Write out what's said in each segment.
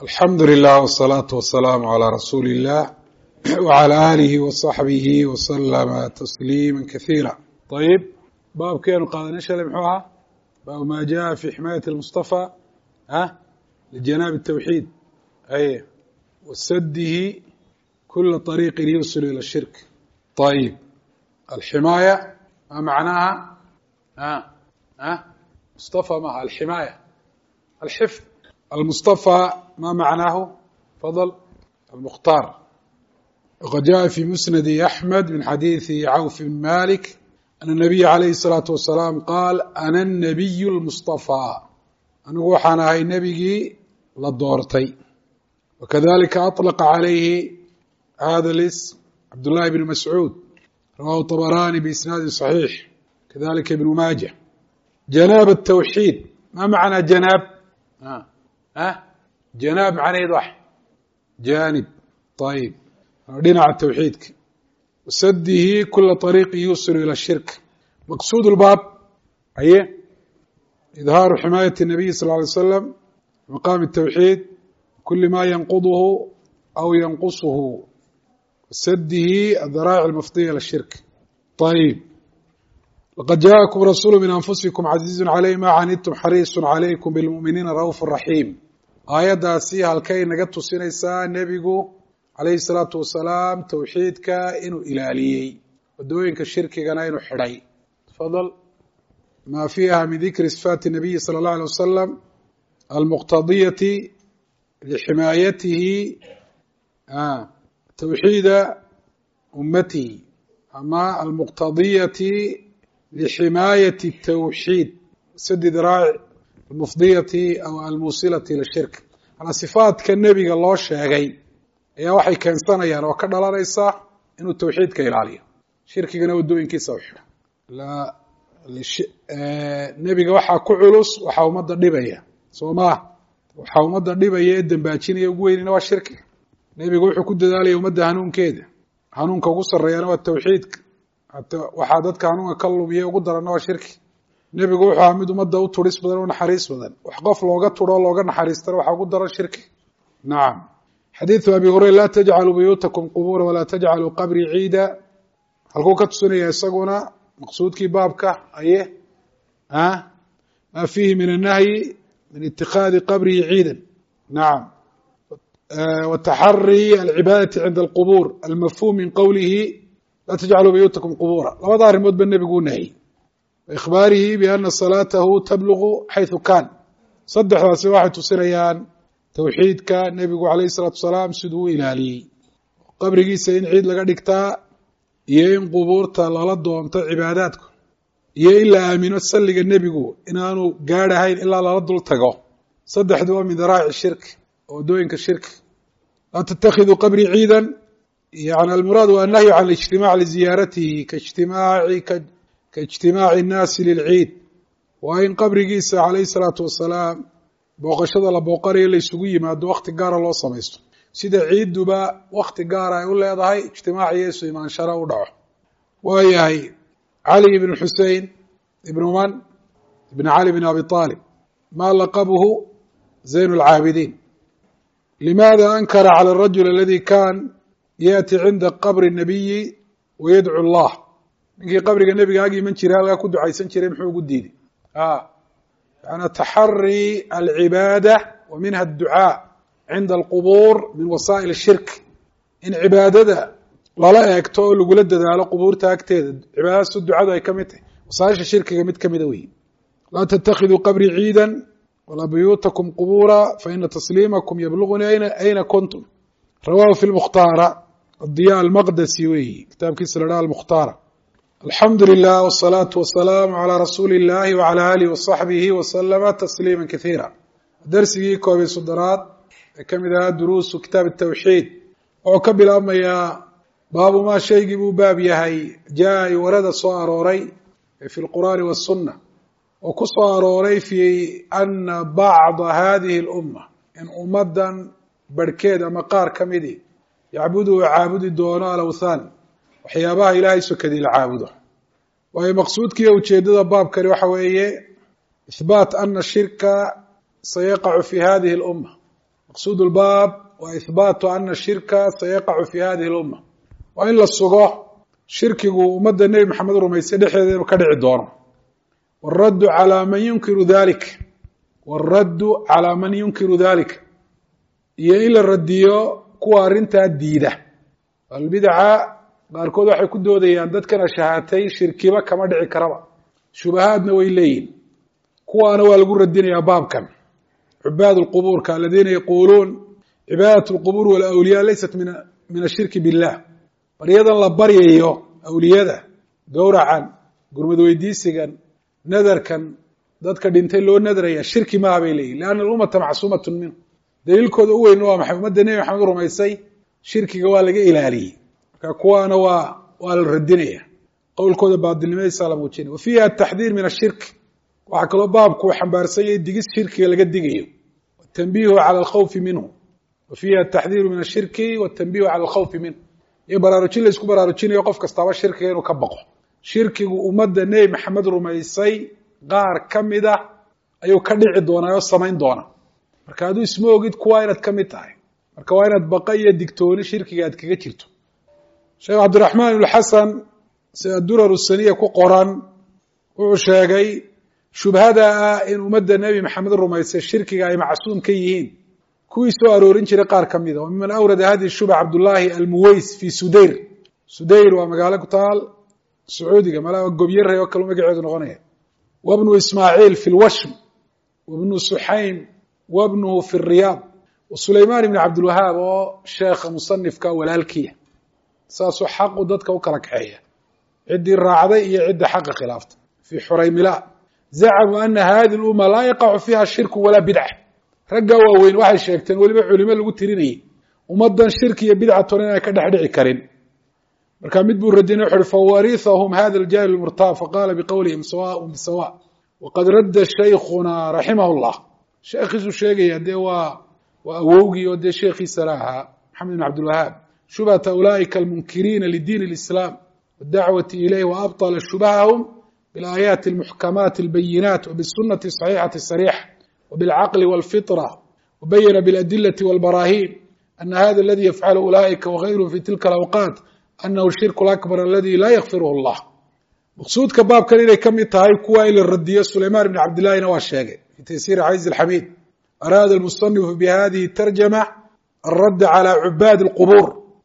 alxamdu lilah wsalaatu wasalaamu calaa rasuuli illah wcala aalihi wasaxbihi wasalama tasliima kasiira. ayib baabkeenu qaadanay shalay muxuu ahaa baabu maa jaa fi ximaayati lmustafa lijanaabi tawxiid aye wasadihi kula طariiqin yusilu ila shirk. ayib alximaaya maa macnaaha mustafa maaha alximaaya alxifd. المصطفى ما معناه فضل المختار. وقد جاء في مسند أحمد من حديث عوف بن مالك أن النبي عليه الصلاة والسلام قال أنا النبي المصطفى أنgu waxaan ahay nebigii la doortay. وكذلك أطلق عليه هذا الاسم عبد الله بن مسعود رواه الطبراني بإسناد صحيح كذلك ابن ماجه. جناب التوحيد ما معنى جناب؟ janaab macnaheed wax jaanib. ayib dhinaca tawxiidka. wasadihi kula طariiqi yusilu ila shirk. maqsuud lbaab aye idhaaru ximaayati الnabiy sal ه alay slam maqaami الtawxiid kuli ma yanquduhu aw yanqusuhu wasadihi adaraa'ic almafdiya ila shirk. ayib laqad jaaءakum rasuulu min anfusikum caziizu calayh ma canidtum xariisu calaykum bilmu'miniina ra'uuf raxiim. aayaddaasi halkay naga tusinaysaa nebigu calayhi salaatu wasalaam tawxiidka inuu ilaaliyey wadooyinka shirkigana inuu xidhay. tafadal ma fiiha min dikri sifaati nabiyi sala اllahu alay wasalam almuqtadiyati liximaayatihi tawxiida ummatihi ama almuqtadiyati lximaayati الtawxiid sadi diraac almufdiyati aw almuusilati ila shirk. manaa sifaadka nebiga loo sheegay ayaa waxay keensanayaan oo ka dhalanaysa inuu tawxiidka ilaaliyo shirkigana wadooyinkiisa u xidho. nebiga waxaa ku culus waxaa ummadda dhibaya soo maah waxaa ummadda dhibaya ee dambaajinaya ugu weynina waa shirkiga. nebigu wuxuu ku dadaalaya ummadda hanuunkeeda. hanuunka ugu sarreeyana waa tawxiidka. waxaa dadka hanuunka ka lumiya ugu daranna waa shirki. nebigu wuxuu ahaa mid ummadda u turis badan o naxariis badan. wax qof looga turo looga naxariistana waxaa ugu daran shirki. nacam. xadiidu abi hurayra laa tajcaluu buyuutakum qubuura walaa tajcaluu qabrii ciida halkuu ka tusinaya isaguna maqsuudkii baabka aye ma fiihi min annahyi min itikaadi qabrihi ciidan. nacam. wataxari alcibaadati cinda alqubuur almafhum min qowlihi laa tajcaluu buyuutakum qubuura. labada arrimood ba nebigu u nahiyey. ikhbaarihi biana salaatahu tablugu xayثu kan. saddexdaasi waxay tusinayaan tawxiidka nebigu calayh الsalaatu wasalaam siduu u ilaaliyey. qabrigiisa in ciid laga dhigtaa iyo in qubuurta lala doonto cibaadaadku iyo in la aamino salliga nebigu inaanu gaadhahayn ilaa lala dul tago. saddexdu waa min daraa'ic shirk oo wadooyinka shirki. laa tatakiduu qabrii ciidan yani almuraad waa annahyu can اlijtimac liziyaaratihi kaijtimaaci الnaasi lilciid. waa in qabrigiisa calayhi الsalaatu wasalaam booqashada la booqanayo la isugu yimaado wakti gaara loo samaysto sida ciidduba wakti gaara ay u leedahay ijtimaac iyo isu imaansharo u dhaco. waa yahay cali ibn xusein ibn man ibn cali bn abi طaalib ma laqabuhu zayn اlcaabidiin. limaada ankara calى الrajul aladi kan yaأti cinda qabri الnabiyi wayadcu اllah. ninkii qabriga nebiga ag iman jiray halkaa ku ducaysan jiray muxuu ugu diiday? yani taxari alcibaada wa minha adducaa cinda alqubuur min wasaa'il shirk. in cibaadada lala eegto oo lagula dadaalo qubuurta agteeda cibaadadaas ducadu ay ka mid tahay wasaaisha shirkiga mid kamida wey. laa tatakiduu qabrii ciida walaa buyuutakum qubuura faina tasliimakum yablugunii ayna kuntum. rawahu fi lmukhtaara adiya almaqdasi weyi kitaabkiisa la dhaha almukhtaara. alxamdu lilah wالsalaatu wasalaamu calىa rasuuli اllahi wعalى alihi waصaxbihi waslama tasliima kasiira. darsigii koob iyo soddonaad ee ka mid ahaa duruusu kitaab الtawxiid wuxuu ka bilaabmayaa baabu maa shaygii buu baab yahay jaa ay warada soo arooray fi اlqur'aani wالsuna oo ku soo arooray fi ana bacda hadihi اlumma in ummadan barhkeed ama qaar ka midi yacbudu caabudi doono alawthan waxyaabaha ilaahay sokadii la caabudo. waayo maqsuudkiiyo ujeedada baabkani waxa weeye ihbaat ana shirka sayaqacu fi hadihi اlumma maqsuud اlbaab wa ihbaatu ana shirka sayaقacu fi hadihi اlumma waa in la sugo shirkigu ummadda nebi maxamed rumaysay dhexdeeda inuu ka dhici doono wاraddu calىa man yunkiru dalik wاraddu calىa man yunkiru dalika iyo in la radiyo kuwa arrintaa diida albidca qaarkood waxay ku doodayaan dadkana shahaatay shirkiba kama dhici karaba shubahaadna way leeyihin kuwaana waa lagu radinayaa baabkan cubaad اlqubuurka aladiina yaquuluun cibaadaة اlqubuur walawliyaa laysat min ashirki biاllah baryadan la baryayo awliyada gowracan gurmad weydiisigan nadarkan dadka dhintay loo nadraya shirki maaha bay leeyihin lianna alummata macsuumat minhu daliilkooda u weyn waa maxay ummadda nebi maxamed rumaysay shirkiga waa laga ilaaliyey marka kuwaana waa la radinaya qowlkooda baadilnimadiisa la muujinaya wa fiiha ataxdiir min ashirk waxaa kaloo baabku uu xambaarsan yahay digis shirkiga laga digayo watanbiihu cala alkhawfi minhu wa fiiha ataxdiiru min ashirki watanbiihu cala alkhawfi minhu iyo baraarujin la isku baraarujinayo qof kastaaba shirkiga inuu ka baqo shirkigu ummadda nebi maxamed rumaysay qaar ka mid ah ayuu ka dhici doonaa oo samayn doona marka hadduu isma ogid kuwaa inaad ka mid tahay marka waa inaad baqa iyo digtooni shirkiga aad kaga jirto sheekh cabdiraxmaan ibnu xasan sida durar usaniya ku qoran wuxuu sheegay shubhada ah in ummadda nebi maxamed rumaysay shirkiga ay macsuum ka yihiin kuwii soo aroorin jiray qaar ka mida miman awrada hadihi shubha cabdullaahi almuways fi sudayr sudayr waa magaalo ku taal sacuudiga malaa gobyare oo kale magaceedu noqonaya wabnu ismaaciil fi lwashm wabnu suxaym wabnuhu fi riyaad wasulaymaan ibni cabdilwahaab oo sheekha musanifka walaalkiya saasuu xaqu dadka u kala kaxeeya ciddii raacday iyo cidda xaqa khilaaftay fi xuraymila zacamuu ana hadi lumma laa yaqacu fiiha shirku walaa bidca raggaa waaweyn waxay sheegteen weliba culimo lagu tirinayay ummaddan shirki iyo bidcatun inay ka dhex dhici karin marka mid buu radinay wuxu uhi fawarithahum hada aljaahil murtaab faqala biqowlihim sawaء bisawa waqad radda shaykhuna raximah اllah sheekhiisuu sheegaya dee waa awowgii oo dee sheekhiisa la ahaa maxamed ibn cabdilwahaab shubhata ulaa'ika almunkiriina lidiin اlislaam wاdacwati ilayh waabطla shubahahum biاlaayaati اlmuxkamaati اlbayinaat wbisunati الصaxiixati الsariixa وبالعقل والفطرة وبين بالأدلة والبراهين أن هذا الذي يفعله أولئك وغيرهم في تلك الأوقات أنه الشرك الأكبر الذي لا يغفره الله مقصودka baabkan inay ka mid tahay kuwa in la radiyo سليمان بن عبد اللahina waa sheegay في تيسير عزيز الحميد أراد المصنف بهذه الترجمة الرد على عباد القبور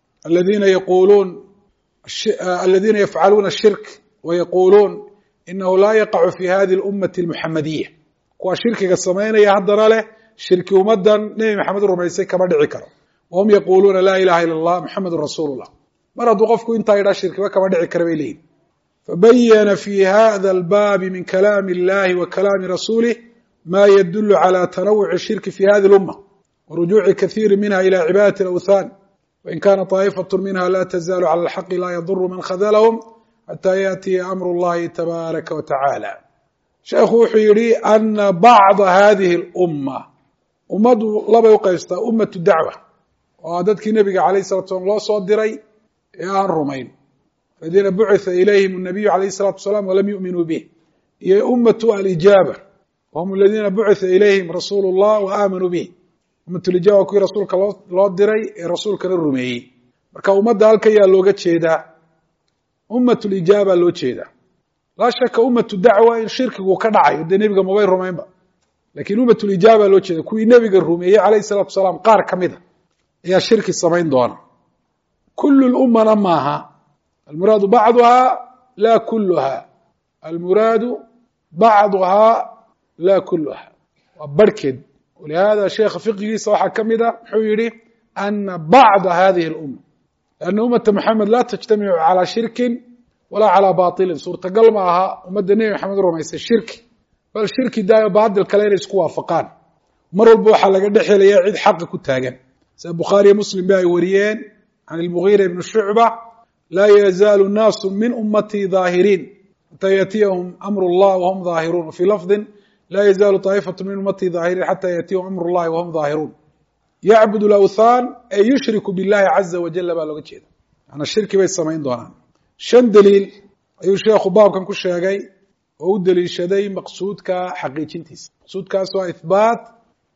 الذين يفعلون الشرك ويقولون إنه لا يقع في هذه الأمة المحمدية kuwa shirkiga samaynaya haddana leh shirki ummadan nebi maxamed rumaysay kama dhici karo wahum yaquuluuna laa ilaha ila allah muxamedun rasuulu llah mar hadduu qofku intaa yidhaa shirkiba kama dhici kara bay leeyihin fabayana fi hada albaabi min kalaami illahi wa kalaami rasulih ma yadulu cala tanawuci shirki fi hadi lumma warujuuci kahiiri minha ila cibaadati alawthan wain kana طaa'ifatu minha la tazaalu cala alxaqi la yaduru man khadalahum xataa yaatiya amru llahi tabaaraka wa tacaala sheekhu wuxuu yidhi ana bacda hadihi اlumma ummaddu labay u qaybsataa ummatu dacwa oo dadkii nebiga alayh الsalatu salam loo soo diray ee aan rumayn aladiina bucitha ilayhim الnabiyu alayh الsalatu wasalaam walam yu'minuu bih iyo ummatu alijaaba wahum aladiina bucitha ilayhim rasuulu اllah wa aamanuu bih ummatulijaaba kuwii rasuulka loo diray ee rasuulkana rumeeyey marka ummadda halkan yaa looga jeedaa ummatulijaaba loo jeedaa laa shaka ummatu dacwa in shirkigu ka dhacayo dee nebiga mabay rumaynba lakiin ummatulijaaba loo jeeda kuwii nebiga rumeeyey calayh الsalatu wasalaam qaar ka mida ayaa shirki samayn doona kulu lummana maaha almuraadu bacduhaa laa kuluha almuraadu bacduhaa laa kuluha waa barhkeed walihada sheekha fiqigiisa waxaa ka mida muxuu yihi ana bacda hadihi اlumma lianna ummata maxamed laa tajtamicu calaa shirkin walaa calaa bailin suurtagal ma aha ummadda nebi maxamed rumaysay shirki bal shirki daayo baatil kale inay isku waafaqaan mar walba waxaa laga dhex helaya cid xaqa ku taagan sida bukhaariyo muslim ba ay wariyeen can ilmugiira ibni shucba laa yazaalu naasu min ummatii daahiriin xataa yaatiyahum amru llah wahum daahiruun wafii lafdin laa yazaalu طaa'ifatu min ummatii daahiriin xataa yaatiyahum amru llahi wahum daahiruun yacbud lawthaan ee yushriku billahi caza wajala baa looga jeeda maana shirki bay samayn doonaan 5 daliil ayuu sheekhu baabkan ku sheegay oo u daliishaday maqsuudka xaqiijintiisa maqsuudkaas waa ihbaat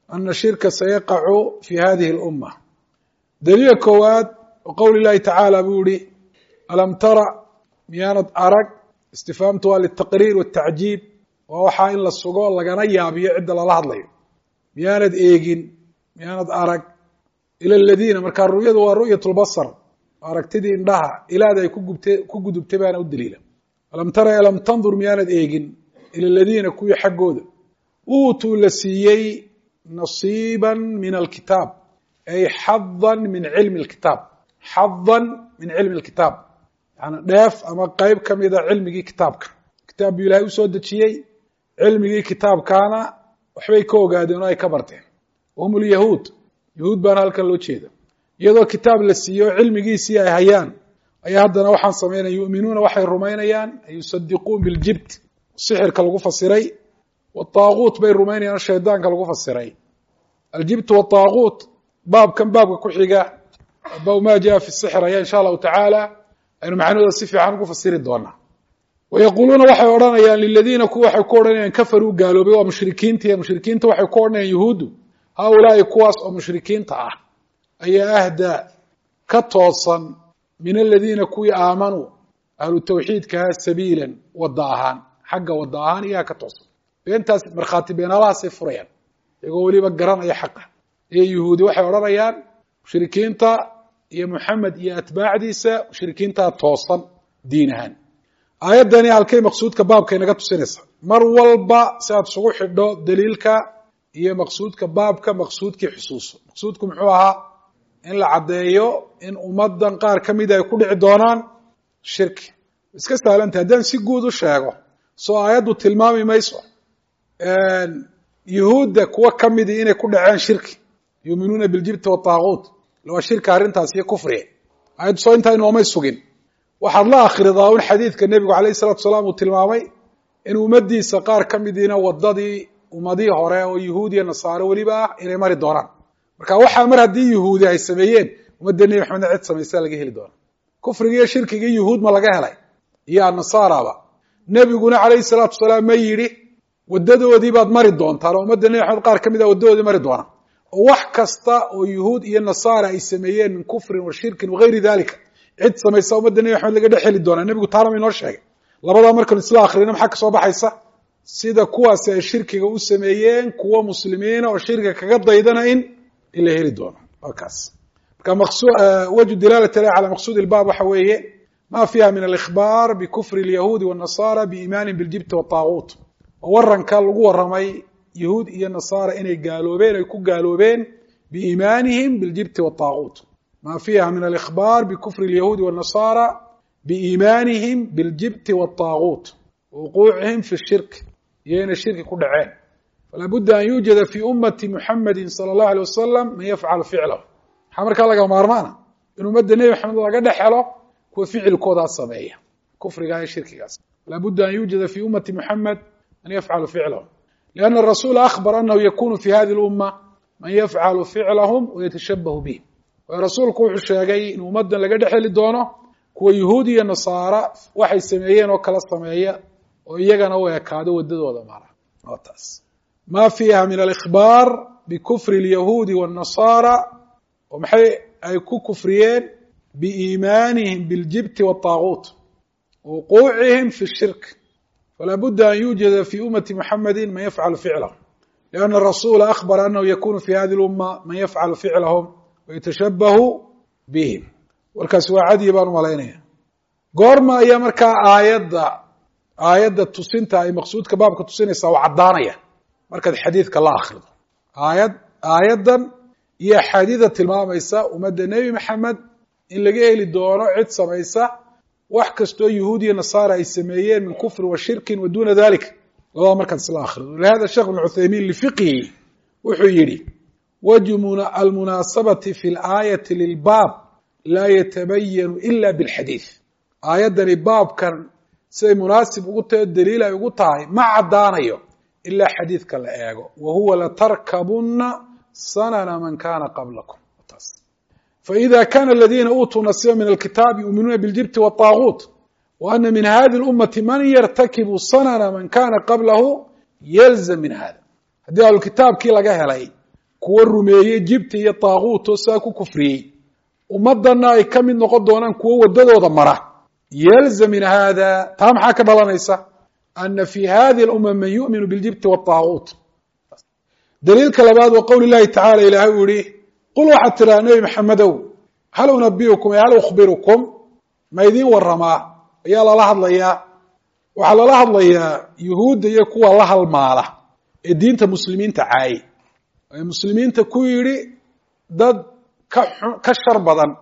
أن الشhirka سيقع في هذه الأمة dليil koowaad qول اللahi taعaaلى buu yihi ألم tرى miyaanad arag استفهاamtu waa للتقرير والتacجيب waa waxaa in la sugo lagana yaabiyo cidda lala hadlayo miyaanad eegin miyaanad arag ilى الذيina markaa ru'yadu waa ru'yaة البصر aragtidii indhaha ilaada ay ku gudubtay baana u daliila alam tara alam tandur miyaanad eegin ilى الذيina kuwii xaggooda uutuu la siiyey نصيبا min الkitaab ay xaظا min cilmi الkitaab xaظا min cilmi الkitaab yani dheef ama qeyb kamida cilmigii kitaabka kitaab buu ilahay usoo dejiyey cilmigii kitaabkaana waxbay ka ogaadeen oo ay ka barteen hum الyahuud yahuud baana halkan loo jeeda iyadoo kitaab la siiyo cilmigiisii ay hayaan ayaa haddana waxaan samaynaya yu'minuuna waxay rumaynayaan ay yusadiquun biljibt sixirka lagu fasiray والطاغوت bay rumaynayaan shaydaanka lagu fasiray aljibt والطاغوت baabkan baabka ku xiga baw ma jaa fi الsixr ayaa insha allahu tacaala aynu macnahooda si fiican ugu fasiri doonaa wayaquuluuna waxay odhanayaan liladiina kuwa waxay ku odhanayaan kafaruu gaaloobay waa mushrikiinta waxay ku odhanayaan yuhuuddu haaulaa'i kuwaas oo mushrikiinta ah ayaa ahda ka toosan min aladiina kuwii aamanuu ahlu tawxiidkaha sabiilan wada ahaan xagga wada ahaan iyaga ka toosan beentaas markhaati beenaalahaasay furayaan iyagoo weliba garanaya xaqa iyo yuhuudi waxay odhanayaan mushrikiinta iyo moxamed iyo atbaacdiisa mushrikiintaa toosan diin ahaan aayaddani halkay maqsuudka baabkay naga tusinaysa mar walba si aad isugu xidho daliilka iyo maqsuudka baabka maqsuudkii xusuuso maqsuudku muxuu ahaa in la caddeeyo in ummaddan qaar ka mida ay ku dhici doonaan shirki iska sahlanta haddaan si guud u sheego soo aayaddu tilmaami mayso yuhuudda kuwa ka midii inay ku dhaceen shirki yuuminuuna biljibti waطaaguut waa shirka arrintaas iyo kufriga aayaddu soo intaa inoomay sugin waxaad la akhridaa un xadiidka nebigu alayh الsalatu salaam uu tilmaamay in ummaddiisa qaar ka midiina wadadii ummadihii hore oo yuhuud iyo nasaaro weliba ah inay mari doonaan marka waxaa mar haddii yuhuudi ay sameeyeen ummadda nebi maxamedna cid samaysaa laga heli doona kufrigi iyo shirkigii yuhuud ma laga helay iyo annasaaraba nebiguna calayhi الsalaatu wasalaam ma yidhi wadadoodii baad mari doontaan oo ummadda nebi maxamed qaar ka mid a wadadoodii mari doona oo wax kasta oo yuhuud iyo nasaara ay sameeyeen min kufrin wa shirkin wagayri dalika cid samaysa ummadda nebi maxamed laga dhex heli doonaa nebigu taana ma inoo sheegay labadaa markanu isla akrina maxaa ka soo baxaysa sida kuwaasi ay shirkiga u sameeyeen kuwa muslimiina oo shirkiga kaga daydana in la heli doono waa kaas marka wajhu dilaalati cala maqsuud ilbaab waxa weeye ma fiiha min alikhbaar bikufri اlyahuudi wالnasaara biiimaanin biاljibti waطaaguut oo waranka lagu waramay yahuud iyo nasaara inay gaaloobeen ay ku gaaloobeen biiimaanihim biاljibti waطaaguut ma fiiha min alikhbaar bikufri اlyahuudi wالnasaara biiimaanihim biاljibti waطaaguut wuquucihim fi shirk iyo inay shirki ku dhaceen falaa budda an yuujada fi ummati muxamedi salى اllahu alيه wasalam man yafcalu ficlahu maxaa markaa laga maarmaana in ummadda nebi maxamed laga dhex helo kuwa ficilkoodaa sameeya kufrigaa iyo shirkigaas falaa budda an yuujada fi ummati muxamed man yafcalu ficlahu lianna arasuula akhbar anahu yakunu fi hadi اlumma man yafcalu ficlahum wayatashabahu bih waayo rasuulku wuxuu sheegay in ummaddan laga dhex heli doono kuwa yuhuud iyo nasaara waxay sameeyeen oo kala sameeya oo iyagana u ekaado wadadooda mara waa taas ma fiiha min alikhbaar bikufri اlyahuudi wالnasaara oo maxay ay ku kufriyeen biiimaanihim biاljibti waالطaaguut wuquucihim fi الshirk falaa budda an yuujada fi ummati muxamedi man yafcalu ficlahu lianna arasuula akhbara anahu yakunu fi hadi اlumma man yafcalu ficlahum wayatashabahu bihim warkaas waa cadiyi baan u malaynaya goorma ayaa markaa aayadda tusinta ay maqsuudka baabka tusinaysaa oo caddaanaya markaad xadiidka la akrido aayaddan iyo axaadiida tilmaamaysa ummadda nebi maxamed in laga heli doono cid samaysa wax kastoo yuhuud iyo nasaara ay sameeyeen min kufri wa shirkin wa duna dalik labada markaad isla akrido lihada sheekh ibn cuthaymiin lifiqhihi wuxuu yidhi wajhu almunaasabati fi laayati lilbaab laa yatabayanu ila bilxadiid aayaddani baabkan siday munaasib ugu tahay o daliil ay ugu tahay ma caddaanayo ilaa xadiidka la eego wa huwa latarkabunna sanana man kana qablakum faإida kana aladiina uutuu nasiba min alkitaabi yuuminuuna biاljibti waالطaaguut wa ana min hadi اlummati man yartakibu sanana man kana qablahu yalzam min hada haddii ahlukitaabkii laga helay kuwa rumeeyey jibti iyo taaguuto saa ku kufriyey ummadana ay ka mid noqon doonaan kuwo wadadooda mara yalzam min hada taa maxaa ka dhalanaysa ana fi hadihi اlumma man yu'minu biاljibti wالطaaguut daliilka labaad wa qowli llahi tacala ilahay uu yihi qul waxaad tiraa nebi maxamedow hal unabiukum hal ukhbirukum ma idiin waramaa ayaa lala hadlayaa waxaa lala hadlayaa yuhuudda iyo kuwa la halmaala ee diinta muslimiinta caaye ee muslimiinta ku yidhi dad ka shar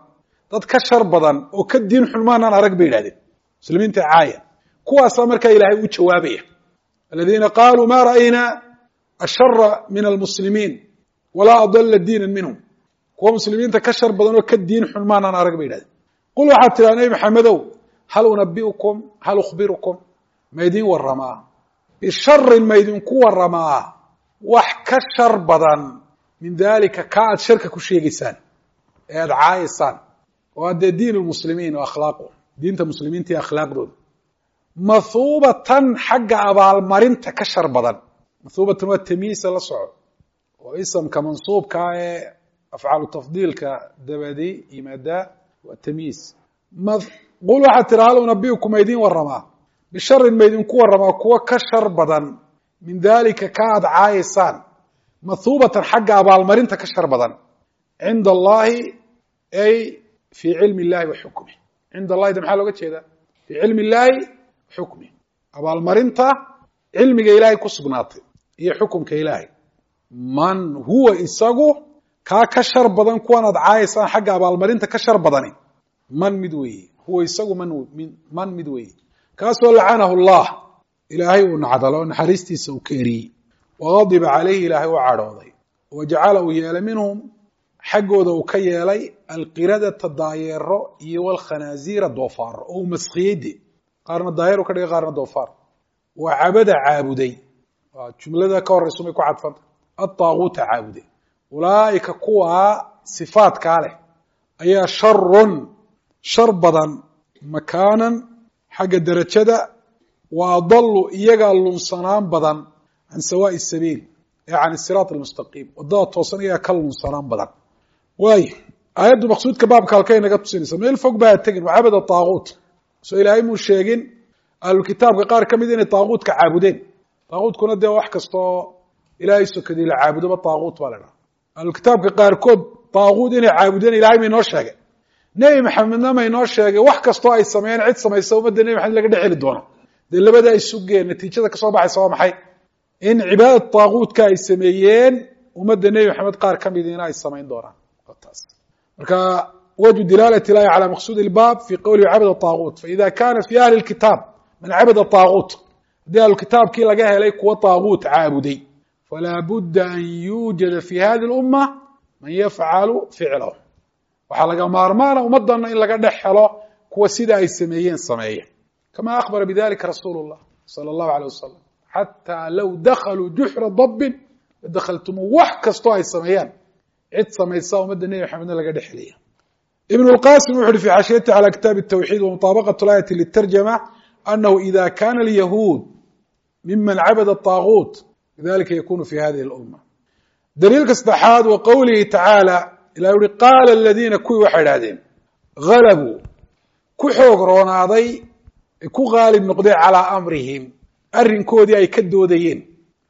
badan oo ka diin xun maanaan arag bay yidhahdeen muslimiinta caaya kuwaasaa markaa ilaahay u jawaabaya aladiina qaaluu ma ra'ayna ashara min almuslimiin walaa adala diina minhum kuwa muslimiinta ka shar badan oo ka diin xun maanaan arag bay yidhahdeen qul waxaad tiraa nebi maxamedow hal unabiukum hal ukhbirukum ma idin waramaa bisharin ma idinku waramaa wax ka shar badan min dalika ka aad sharka ku sheegaysaan ee aad caayaysaan oo haddee diin lmuslimiin o akhlaaqu diinta muslimiinta iyo akhlaaqdooda mathuubatan xagga abaalmarinta ka shar badan mathuubatan waa tamyiisa la soco oo isamka mansuubkaa ee afcaalu tafdiilka dabadi yimaadaa waa tamyiis qul waxaad tira hal unabiukum ma idin waramaa bisharin ma idinku waramaa kuwa ka shar badan min dalika ka aad caayaysaan mathuubatan xagga abaalmarinta ka shar badan cinda allahi ay fii cilmi illahi wa xukmih cinda allahi da maxaa looga jeedaa fii cilmi illahi wa xukmih abaalmarinta cilmiga ilaahay ku sugnaatay iyo xukumka ilaahay man huwa isagu kaa ka shar badan kuwan aad caayaysaan xagga abaalmarinta ka shar badani man mid weeye huwa isagu man mid weeye kaasoo lacanahu llah ilaahay uu nacdalo naxariistiisa uu ka eriyey wagadiba calayhi ilaahay u cadhooday wajacala uu yeelay minhum xaggooda uu ka yeelay alqiradata daayeero iyo walkhanaasiira doofaaro oo uu maskiyey de qaarna daayeer u ka dhigay qaarna doofaar waa cabada caabuday jumlada ka horeysu may ku cadfanta adaaguuta caabuday ulaa'ika kuwaa sifaatkaa leh ayaa sharun shar badan makaanan xagga derajada wa adalu iyagaa lunsanaan badan can sawaaءi sabiil ee can siraaط almustaqiim wadada toosan iyagaa ka lunsanaan badan waayo aayaddu maqsuudka baabka halkay naga tusinaysa meel fog baa tegin waa cabada taaguut soo ilaahay muu sheegin ahlulkitaabka qaar ka mid inay taaguutka caabudeen taaguutkuna dee wax kastoo ilaahay sokadii la caabudoba taaguut baa la dhaha ahlulkitaabka qaarkood taaguut inay caabudeen ilahay may noo sheegay nebi maxamedna may noo sheegay wax kastoo ay sameeyeen cid samaysa ummadda nebi maxamed laga dhexeli doono dee labada ay sugeen natiijada kasoo baxaysa waa maxay in cibaadada taaguutka ay sameeyeen ummadda nebi maxamed qaar ka midiina ay samayn doonaan taas marka wajhu dilaalati ilahi calى maqsuud اlbaab fi qowlihi cabada taaguut faida kana fi ahli اlkitaab man cabada taaguut haddii ahlukitaabkii laga helay kuwa taaguut caabuday falaa budda an yuujada fi hadi اlumma man yafcalu ficlahu waxaa laga maarmaana ummadana in laga dhex helo kuwa sida ay sameeyeen sameeya kama akhbara bidalika rasuulu الlah salى الlahu عalيه wasalam xatىa low dakaluu juxra dabin ladakhaltumu wax kastoo ay sameeyaan cid samaysa ummadda nebi maxamedna laga dhex helaya ibn اlqasim wuxu uhi fi xaashiyati calى kitaab الtawxid wamuطaabaqaة اlaayati litarjama anahu ida kana alyahuud miman cabada الطaaguut lidalika yakunu fi hadihi اlumma daliilka saddexaad wa qowlihi tacaala ilah uhi qaala aladiina kuwii waxay idhahdeen galabuu ku xoog roonaaday ku gaalib noqday calىa amrihim arrinkoodii ay ka doodayeen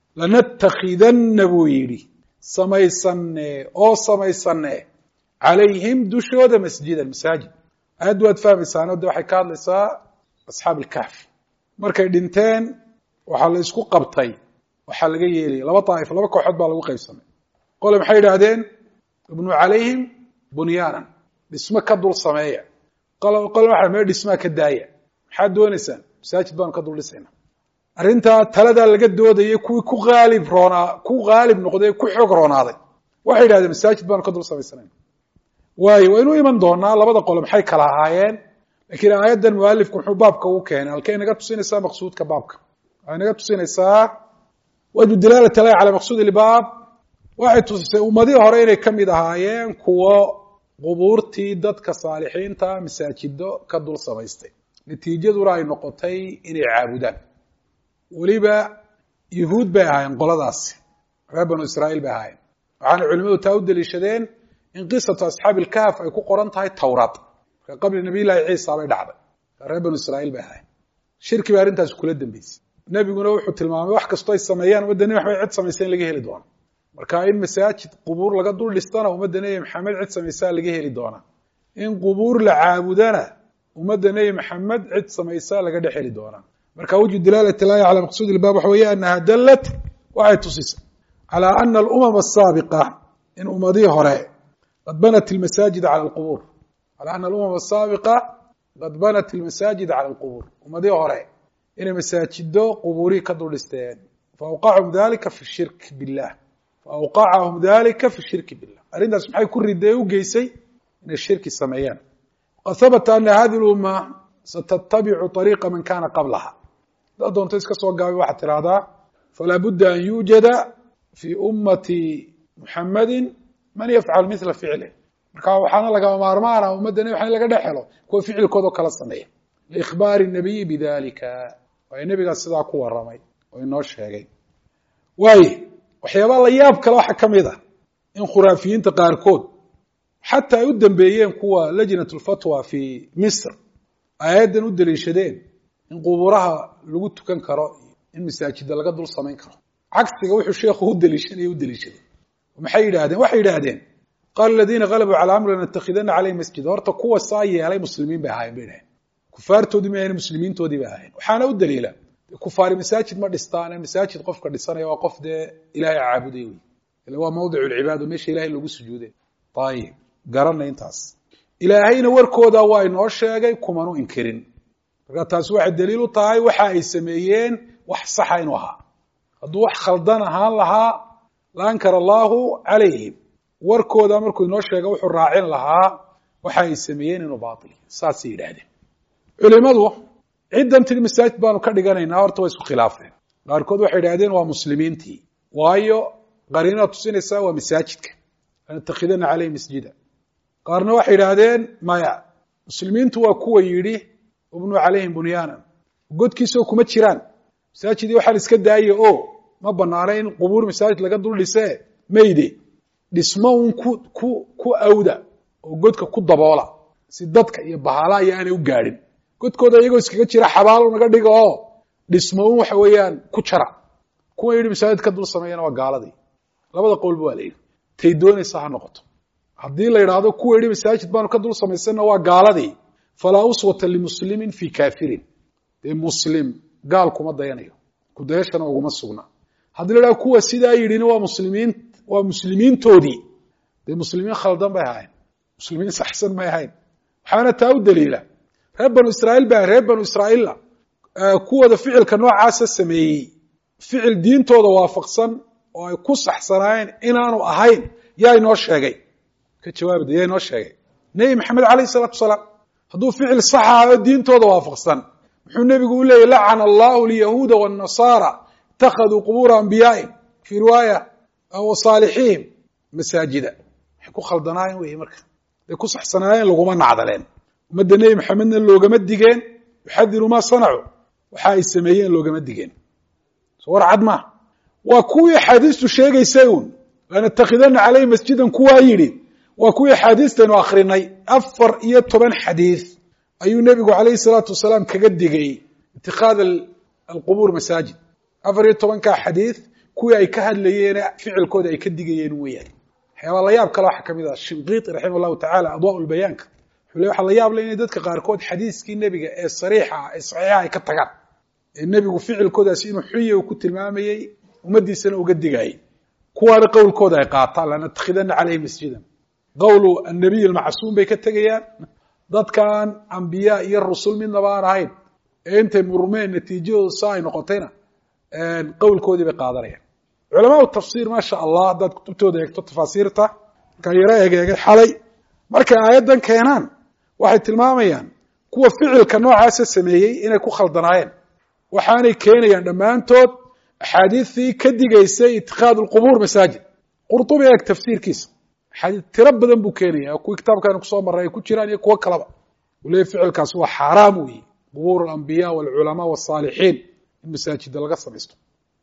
lanatakhidana buu yidhi samaysane oo samaysane calayhim dushooda masjidan masaajid aayaddu waad fahmaysaano de waxay ka hadlaysaa asxaab alkahf markay dhinteen waxaa la isku qabtay waxaa laga yeelaya laba daa'if laba kooxood baa lagu qaybsamay qole maxay yidhaahdeen ibnu calayhim bunyaanan dhismo ka dul sameeya qole waxa mee dhismaa ka daaya maxaad doonaysaan masaajid baanu ka dul dhisayna arrintaa taladaa laga doodayay kuwii ku haalib noqday ku xoog roonaaday waxay yidhahdeen masaajid baanu ka dul samaysanayna waayo waynu iman doonaa labada qole maxay kala ahaayeen lakiin aayaddan mualifku muxuu baabka ugu keenay halkay naga tusinaysaa maqsuudka baabka waxay naga tusinaysaa wajhu dilaalati lahi calaa maqsuud ilbaab waxay tusisay ummadihii hore inay ka mid ahaayeen kuwo qubuurtii dadka saalixiinta masaajido ka dul samaystay natiijaduna ay noqotay inay caabudaan weliba yuhuud bay ahaayeen qoladaasi reer banu israa'iil bay ahaayeen waxaana culimadu taa u daliishadeen in qisatu asxaabi ilkahf ay ku qoran tahay tawraad marka qabli nabiyullaahi ciisa bay dhacday reer banu israa'iil bay ahayn shirki baa arrintaas kula dambeysay nebiguna wuxuu tilmaamay wax kastoo ay sameeyaan ummadda nebi maxamed cid samaysa in laga heli doono marka in masaajid qubuur laga dul dhistana ummadda nebi maxamed cid samaysaa laga heli doonaa in qubuur la caabudana ummadda nebi maxamed cid samaysaa laga dhex heli doonaa marka wujud dilaalati laaya calaa maqsuudi ilbaab waxa weeye annaha dallat waxay tusisay calaa ana alumama asaabiqa in ummadihii hore qad banat ilmasaajida cala alqubuur calaa ana alumama asaabiqa qad banat ilmasaajida cala alqubuur ummadihii hore inay masaajido qubuurihii ka dul dhisteen faawqacahum dalika fi shirk billah faawqacahum dalika fi shirki billah arrintaas maxay ku riday u geysay inay shirki sameeyaan qad habata ana hadihi lumma satatabicu طariiqa man kana qablaha haddaad doonto iska soo gaabay waxaad tidhaahdaa falaa budda an yuujada fii ummati muxamadin man yafcal mila ficlih marka waxaana lagama maarmaana ummadda nebi maxamed laga dhex helo kuwa ficilkoodao kala sameeya liikhbaari nabiyi bidalika waayo nebigaas sidaa ku warramay oo inoo sheegay waayo waxyaabaa la yaab kale waxaa ka mid ah in khuraafiyiinta qaarkood xataa ay u dambeeyeen kuwa lajnat lfatwa fii misr aayaddan u daliishadeen in qubuuraha lagu tukan karo in masaajida laga dul samayn karo cagsiga wuxuu sheekhu u daliishanaya u daliishadeen maxay yidhaahdeen waxay yidhaahdeen qaala aladiina galabuu calaa amri lanatakidana caleyhi masjida horta kuwa saa yeelay muslimiin bay ahaayeen bay dhaheen kufaartoodii ma ahayn muslimiintoodii bay ahayn waxaana u daliila kufaari masaajid ma dhistaane masaajid qofka dhisanaya waa qof dee ilaahay caabuday wey ila waa mawdic lcibaada meesha ilahay lagu sujuuday ayib garanay intaas ilaahayna warkooda waa inoo sheegay kumanu inkirin marka taasi waxay daliil u tahay waxa ay sameeyeen wax saxa inuu ahaa hadduu wax khaldan ahaan lahaa la ankara allahu calayhim warkooda markuu inoo sheega wuxuu raacin lahaa waxa ay sameeyeen inuu baatil saasay yidhaahdeen culimadu ciddan tiri masaajid baanu ka dhiganaynaa horta way isku khilaafeen qaarkood waxay yidhahdeen waa muslimiintii waayo qariinada tusinaysaa waa masaajidka lanatakidana caleyhi masjida qaarna waxay yidhaahdeen maya muslimiintu waa kuwa yidhi ubnuu calayhim bunyaanan godkiisoo kuma jiraan masaajidii waxaan iska daaya oo ma banaana in qubuur masaajid laga dul dhisee mayde dhismo un ku awda oo godka ku daboola si dadka iyo bahaalaha iyo aanay u gaadhin godkooda iyagoo iskaga jira xabaalo naga dhiga oo dhismo un waxa weeyaan ku jara kuwa yidhi masaajid ka dul sameeyana waa gaaladii labada qowlba waa la yidhi tay doonaysa ha noqoto haddii la yidhaahdo kuwa yidhi masaajid baanu ka dul samaysana waa gaaladii falaa uswata limuslimin fii kaafirin dee muslim gaal kuma dayanayo kudayashana uguma sugna haddii la yidhahdo kuwa sidaa yidhina waa muslimiintoodii dee muslimiin khaldan bay ahayn muslimiin saxsan may ahayn waxaana taa u daliila reer banu israa'iil ba reer banu israa'iilla kuwooda ficilka noocaasa sameeyey ficil diintooda waafaqsan oo ay ku saxsanaayeen inaanu ahayn yaa inoo sheegay ka jawaabda yaa inoo sheegay nebi maxamed calayhi salaatu wasalaam hadduu ficil sax ah oo diintooda waafaqsan muxuu nebigu u leeyay lacana allahu alyahuuda waannasaara ittakhaduu qubuura anbiyaa'ihim fii riwaaya wa saalixihim masaajida waxay ku khaldanaayeen wey marka day ku saxsanaayeen laguma nacdaleen ummadda nebi maxamedna loogama digeen yuxadiru maa sanacuu waxa ay sameeyeen loogama digeen soo war cad maaha waa kuwii axaadiistu sheegaysay uun lanatakidana caleyhi masjidan kuwaa yidhi waa kuwii axaadiistaynu akrinay 4 xadiis ayuu nebigu calayhi salaatu wasalaam kaga digay itikaad alqubuur masaajid 4 xadiis kuwii ay ka hadlayeen ficilkooda ay ka digayeen weeyaan waxyaaba la yaab kale waxa kamid ah Shinqiiti raximahullahu ta'ala adwaa'ul bayaanka wuxuu waxa la yaab leh in dadka qaarkood xadiiskii nebiga ee sariixa ee saxiixa ay ka tagaan ee nebigu ficilkoodaasi inuu xuyo ku tilmaamayay ummadiisana uga digay kuwaana qowlkooda ay qaataan lana takhidana calayhi masjidan qowlu an-nabiy al-ma'suum bay ka tagayaan dadkan anbiya iyo rasuul midnaba aan ahayn ee intay murmeen natiijadooda saay noqotayna qowlkoodii bay qaadanayaan culamaa tafsiir ma sha Allah dad kutubtooda eegto tafaasiirta ka yara eegay xalay markay aayadan keenaan waxay tilmaamayaan kuwa ficilka noocaas sameeyay inay ku khaldanaayeen waxaanay keenayaan dhamaantood axaadiistii ka digaysay itikaad alqubuur masaajid qurtubi eeg tafsiirkiisa xadiis tiro badan buu keenayaa kuwa kitaabkan ku soo maray ku jiraan iyo kuwa kalaba waliba ficilkaas waa xaraam weey qubuur al-anbiya wal ulama was salihin in masaajid laga samaysto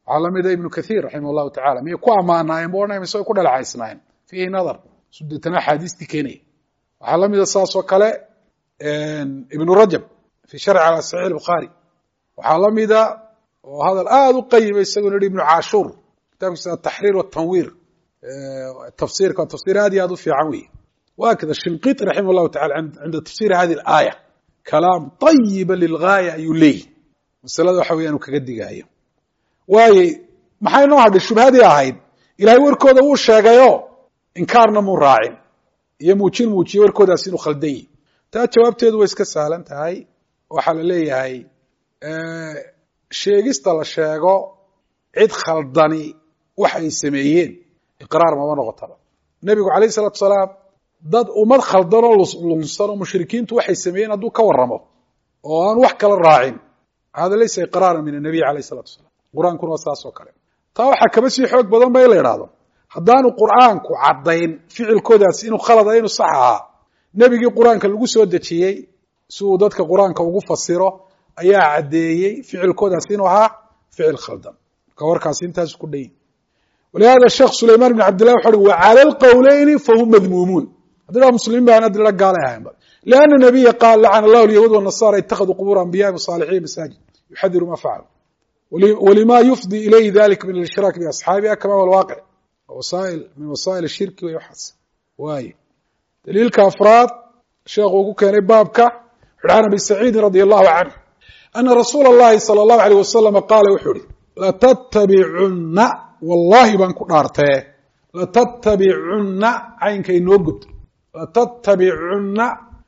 علمي ابن كثير رحمه الله تعالى مي ku amaanaayeen boona misoo ku dhalacaysnaayeen fihi nadar sudetana xadiisti keenay waxa la mid ah saas oo kale ibn Rajab fi sharh ala sahih al-Bukhari waxa la mid ah oo hadal aad u qayb isagoo ibn Ashur kitabkiisa tahrir wa tanwir tafsirka tafsir aad aad u fiican weey وهكذا الشنقيطي رحمه الله تعالى عند تفسير هذه الآية كلام طيب للغاية يليه مسألة حويان وكجدجاية waaye maxay noo hadhay shubhadii ahayd ilaahay warkooda uu sheegayo inkaarna mu raacin iyo muujiye warkoodaas inuu khaldan yahay taa jawaabteedu way iska sahlan tahay waxa la leeyahay sheegista la sheego cid khaldani wax ay sameeyeen iqraar ma noqotaba nabigu kaleey salaatu salaam dad ummad khaldan oo lunsan oo mushrikiintu waxay sameeyeen haduu ka waramo oo aan wax kala raacin hada laysa iqraaran min an-nabi kaleey salaatu salaam quraanku waa saas oo kale taa waxa kaba sii xoog badan bay la yiraahdo hadaanu quraanku cadayn ficilkoodaas inuu khalad ah inuu sax ah nabigi quraanka lagu soo dajiyay soo dadka quraanka ugu fasiro ayaa cadeeyay ficilkoodaas inuu ahaa ficil khaldan ka warkaas intaas ku dhay walaada sheekh Suleymaan ibn Abdullah wuxuu wa ala alqawlayn fahum madmumun hadda muslimiin baan adla gaalahay لأن النبي قال لعن الله اليهود والنصارى اتخذوا قبور أنبياء وصالحين مساجد يحذر ما فعلوا ولما يفضي إليه ذلك من الاشتراك بأصحابها كما هو الواقع من وسائل الشرك ويحس واي دليل كافراد شيخ كان بابك عن أبي سعيد رضي الله عنه أن رسول الله صلى الله عليه وسلم قال وحوري لا تتبعن والله بانكو نارته لا تتبعن عينك ينوجد لا تتبعن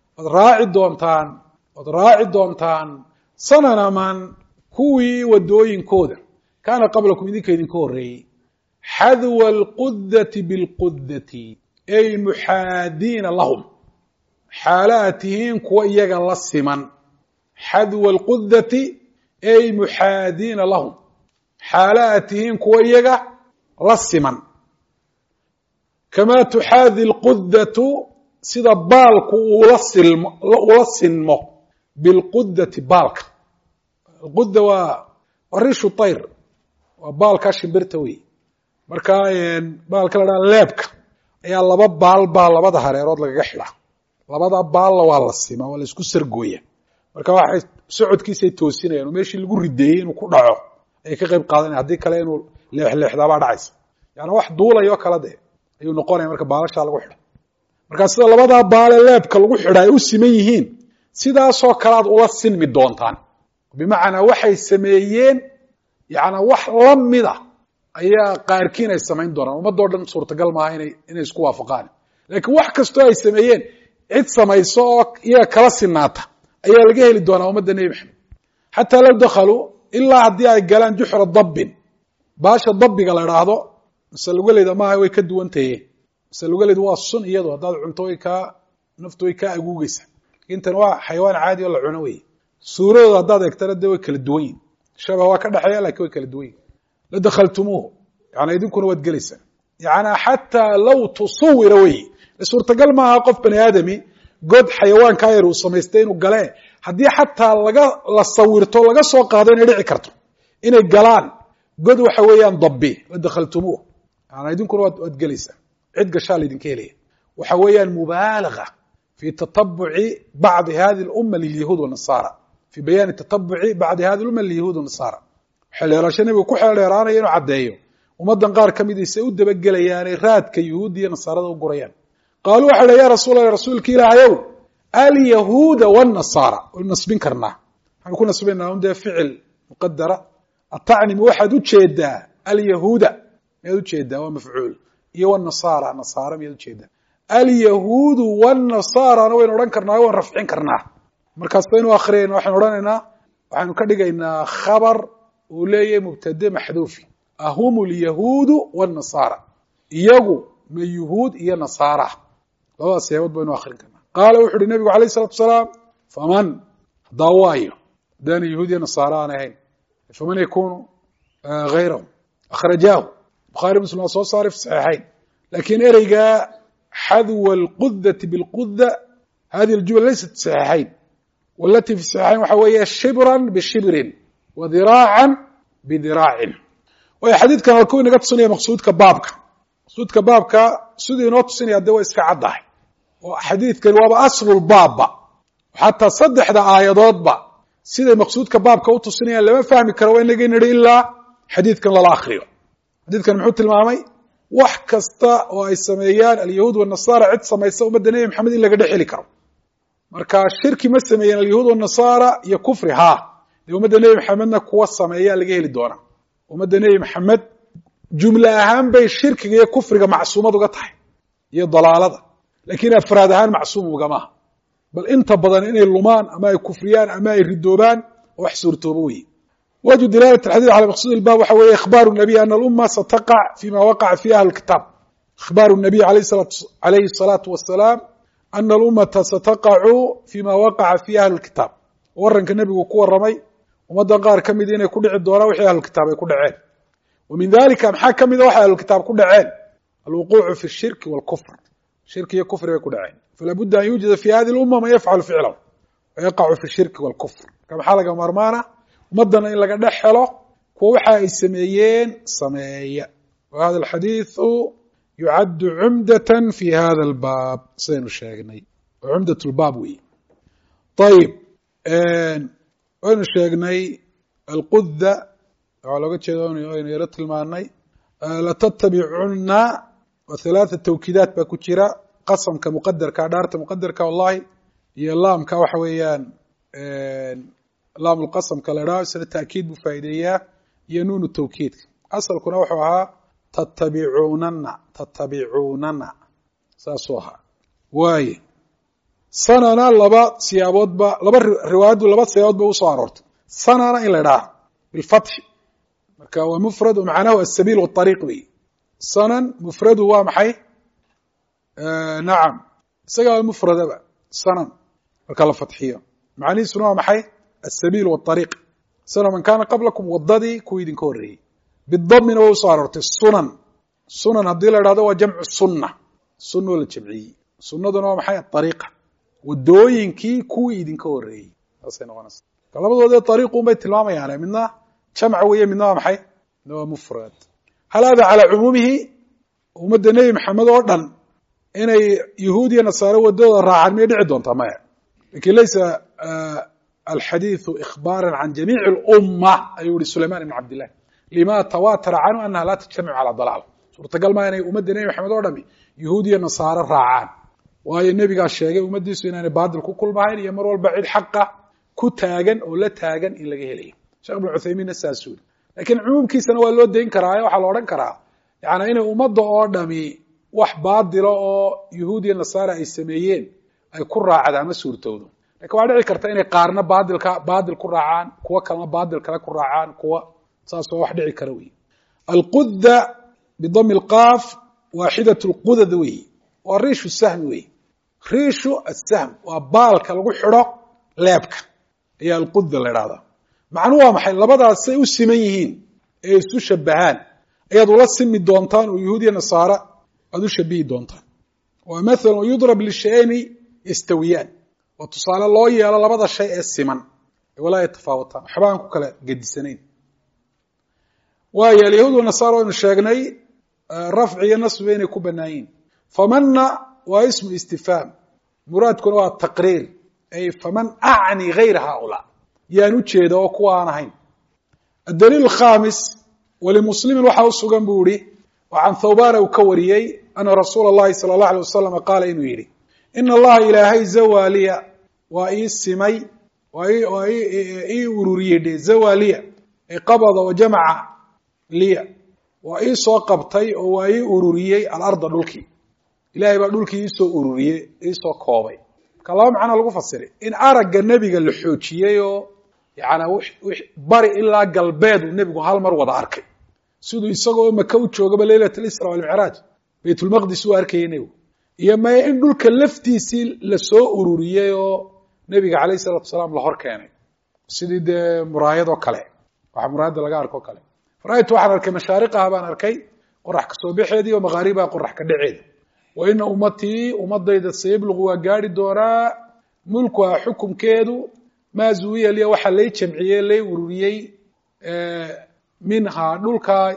راعي دونتان سننا من kuwii wadooyinkooda kana qablakum idinka idinka horeeyay hadwa alquddati bilquddati ay muhaadina lahum xaalatihin kuwa iyaga la siman hadwa alquddati ay muhaadina lahum xaalatihin kuwa iyaga la siman kama tuhadi alquddatu sida baalku ula sinmo bilquddati baalka القدة وريش الطير وبال كاشن برتوي marka baalka la leebka ayaa laba baal labada hareerood laga xidha labada baal waa la sima wala isku sargooya marka waxay socodkiisa toosinayaan meeshii lagu rideeyay inuu ku dhaco ay ka qayb qaadanayaan hadii kale inuu leexleexdaba dhacaysa yaani wax duulayo kala de ayuu noqonaya marka baalasha lagu xidho marka sida labada baal leebka lagu xidha ay u siman yihiin sidaas oo kala aad ula sinmi doontaan بمعنى waxay sameeyeen yaana wax lamida ayaa qaarkiin ay sameyn doonaan umadoo dhan suurtagal ma aha inay isku waafaqaan laakiin wax kasto ay sameeyeen cid samayso oo iyaga kala sinaata ayaa laga heli doonaa ummadda Nabi Maxamed hatta law dakhalu illa hadii ay galaan juhra dabbin baasha dabbiga la yiraahdo salugaleeda ma ay way ka duwantahay salugaleedu waa sun iyadoo hadaad cuntooyinka naftooyinka aguugaysa intan waa xayawaan caadi oo la cuno weey suurada hadaad eegtana way kala duwan yihiin shabaha waa ka dhaxeeya laakiin way kala duwan yihiin la dakhaltumuhu yaani idinkuna wad galaysan yaani hatta law tusawira way suurtagal ma aha qof bani aadami god xayawaan ka yar uu sameystay inuu gale hadii hatta la sawirto laga soo qaado inay dhici karto inay galaan god waxa weeyaan dabbi la dakhaltumuhu yaani idinkuna wad galaysan cid gashaal idinka helay waxa weeyaan mubaalaga في تتبع بعض هذه الأمة لليهود والنصارى في بيان تتبع بعض هذه الأمة لليهود والنصارى حل يراشني وكحل يرانا ينو عدايو ومدن قار كميدي سيود بقليان راد كيهود نصارى وقريان قالوا حل يا رسول الله رسولك إلى يوم اليهود والنصارى والنصبين كرنا هنكون نصبين لهم ده فعل مقدرة الطعن موحد وتشيدا اليهود يدو تشيدا ومفعول يو النصارى نصارى يدو تشيدا اليهود والنصارى وين oran karnaa waan rafcin karnaa markaas baynu akhriyeen waxaan oranaynaa waxaan ka dhigaynaa khabar uu leeyahay mubtada maxduufi ahumul yahuud wan nasara iyagu ma yahuud iyo nasara labadaas ayad baynu akhrin karnaa qaala wuxuu nabigu kaleey salaatu salaam faman dawaayo dan yahuud iyo nasara aan ahayn faman yakunu غيرهم akhrajahu bukhari muslim soo saarif sahihayn laakiin ereyga حذو القذة بالقذة هذه الجملة ليست صحيحين والتي في الصحيحين وحوية شبرا بشبر وذراعا بذراع xadiidkan waa kuwii naga tusinaya maqsuudka baabka siduu inoo tusinaya dee waa iska caddahay oo xadiidkani waaba aslulbaabba xataa saddexda aayadoodba siday maqsuudka baabka u tusinayaan lama fahmi karo waa inaga nidhi ilaa xadiidkan lala akriyo. xadiidkan muxuu tilmaamay wax kasta oo ay sameeyaan alyahuud wanasaara cid samaysa ummadda nebi maxamed in laga dhex heli karo. marka shirki ma sameeyeen alyahuud wanasaara iyo kufri haa dee ummadda nebi maxamedna kuwa sameeyaa laga heli doonaa. ummadda nebi maxamed jumle ahaan bay shirkiga iyo kufriga macsuumad uga tahay iyo dalaalada, laakiin afraad ahaan macsuum ugamaha. bal inta badan inay lumaan ama ay kufriyaan ama ay ridoobaan oo wax suurtooba weye. wajhu dilaalat alxadiid cala maqsuud ilbaab waxa weeye ikhbaaru nabiy ana alumma sataqac fima waqaca fi ahli lkitaab. ikhbaaru nabiy alayhi salaatu wasalaam ana alummata sataqacu fima waqaca fi ahli lkitaab. waranka nebigu ku waramay ummaddan qaar ka mid inay ku dhici doonaan wixii ahlulkitaab ay ku dhaceen. wa min dalika maxaa ka mida waxay ahlulkitaab ku dhaceen alwuquucu fi shirki walkufr. shirki iyo kufri bay ku dhaceen. fala budda an yuujida fi hadi lumma man yafcalu ficlahu wayaqacu fi shirki walkufr. marka maxaa laga maarmaana ummaddana in laga dhex helo kuwa waxa ay sameeyeen sameeya. wa hada alxadiidu yucaddu cumdatan fi hada albaab sidaynu sheegnay oo cumdat lbaab weyi. ayib waynu sheegnay alquda waxaa looga jeeda aynu yaro tilmaanay latattabicunna wa halaatha tawkiidaat baa ku jira qasamka muqadarka dhaarta muqadarka wallahi iyo laamka waxa weeyaan laamulqasamka la idhaho isna taakiid buu faa'ideeyaa iyo nuunu tawkiidka. asalkuna wuxuu ahaa tattabicuunana saasuu ahaa. waaye sanana laba siyaaboodba riwaayaddu laba siyaabood ba usoo aroortay. sanana in la idhaha bilfatxi marka waa mufrad oo macnahu asabiil waariiq wey. sanan mufradu waa maxay nacam isaga waa mufradaba sanan marka la fatxiyo macnihiisuna waa maxay asabiil waariiq. sana man kaana qablakum wadadii kuwii idinka horreeyey. bidamina waa usoo aroortay sunan haddii la idhahdo waa jamcu sunna sunoo la jamciyey. sunaduna waa maxay aariiqa wadooyinkii kuwii idinka horreeyey saasay noqonaysa. ka labadoodee ariiqun bay tilmaamayaane midna jamca weeye midna waa maxay midna waa mufrad. hal hada calaa cumuumihi ummadda nebi maxamed oo dhan inay yahuud iyo nasaare wadadooda raacaan miyay dhici doontaa maya. lakin laysa alxadiiثu ikhbaara can jamiici اlumma ayuu yihi sulayman ibn cabdillahi lima tawatara canhu anaha laa tajtamicu calaa dalaal. suurtagal maa inay ummadda nebi maxamed oo dhami yahuud iyo nasaare raacaan waayo nebigaa sheegay ummaddiisu inaanay baadil ku kulmahayn iyo mar walba cid xaqa ku taagan oo la taagan in laga helayo. sheekh ibn cuthaymiinna saasuu yiri. lakiin cumuumkiisana waa loo dayn karaa waxaa la odhan karaa yani inay ummadda oo dhami wax baadilo oo yahuud iyo nasaara ay sameeyeen ay ku raacdaan ma suurtowdo. lakin waa dhici karta inay qaarna baadil ku raacaan kuwa kalena baadil kale ku raacaan kuwa saas oo wax dhici kara wey. alquda bidami lqaaf waaxidat lqudad wey waa riishu sahmi wey. riishu asahm waa baalka lagu xidho leebka ayaa alquda la idhahdaa. macnuu waa maxay labadaasay u siman yihiin ee isu shabahaan ayaad ula simi doontaan oo yahuud iyo nasaara aad u shabihi doontaan. waa mathalan yudrab lishayni yastawiyaan waa tusaale loo yeelo labada shay ee siman ee walaa yatafaawataan waxba aan ku kala gedisanayn. waayo alyahuud wanasaara waynu sheegnay rafci iyo nasbiba inay ku banaan yihin. famana waa ismu istifhaam muraadkuna waa taqriir ay faman acni gayra haulaa yaan u jeeda oo kuwa aan ahayn. adaliil alkhamis walimuslimin waxaa u sugan buu yihi oo can thawbana uu ka wariyey ana rasuula اllahi salى اllah alيه wasalam qaala inuu yidhi ina allaha ilaahay zawaliya waa ii simay waa ii ururiyey dhe zawaliya ay qabada wajamaca liya waa ii soo qabtay oo waa ii ururiyey alarda dhulkii. ilahay baa dhulkii iisoo ururiyey iisoo koobay. marka laba macno lagu fasiray in aragga nebiga la xoojiyey oo yani bari ilaa galbeed uu nebigu hal mar wada arkay siduu isagoo maka u joogaba leylat alisra walmicraaj baytulmaqdis u arkayay nebigu iyo maya in dhulka laftiisii lasoo ururiyey oo nebiga calayh isalatu wasalaam la hor keenay sidii dee muraayad oo kale waxa muraayadda laga arko o kale. fara'aytu waxaan arkay mashaariqaha baan arkay qorax kasoo baxeedii oo maqaaribaha qorax ka dhaceeda. wa ina ummatii ummadayda sayabluqu waa gaari doonaa mulkuha xukumkeedu maa zuwiya liya waxaa lay jamciyey lay ururiyey minhaa dhulkaa